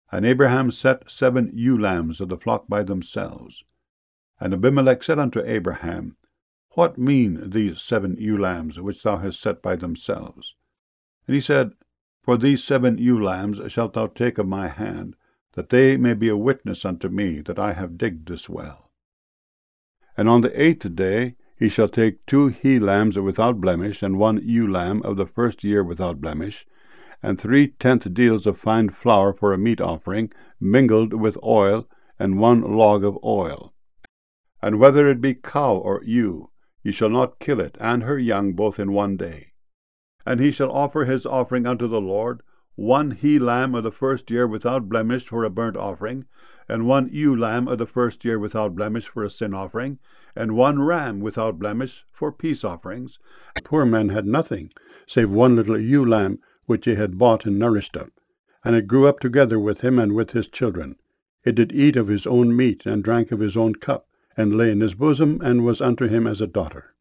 And Abraham set 7 ewe lambs of the flock by themselves. And Abimelech said unto Abraham, What mean these 7 ewe lambs which thou hast set by themselves? And he said, For these 7 ewe lambs shalt thou take of my hand, that they may be a witness unto me that I have digged this well. And on the 8th day he shall take 2 he-lambs without blemish, and 1 ewe lamb of the first year without blemish, and 3/10 deals of fine flour for a meat offering, mingled with oil, and 1 log of oil. And whether it be cow or ewe, ye shall not kill it, and her young both in 1 day. And he shall offer his offering unto the Lord, 1 he-lamb of the first year without blemish for a burnt offering, and 1 ewe lamb of the first year without blemish for a sin offering, and 1 ram without blemish for peace offerings. The poor man had nothing, save 1 little ewe lamb, which he had bought and nourished up. And it grew up together with him and with his children. It did eat of his own meat, and drank of his own cup, and lay in his bosom, and was unto him as a daughter.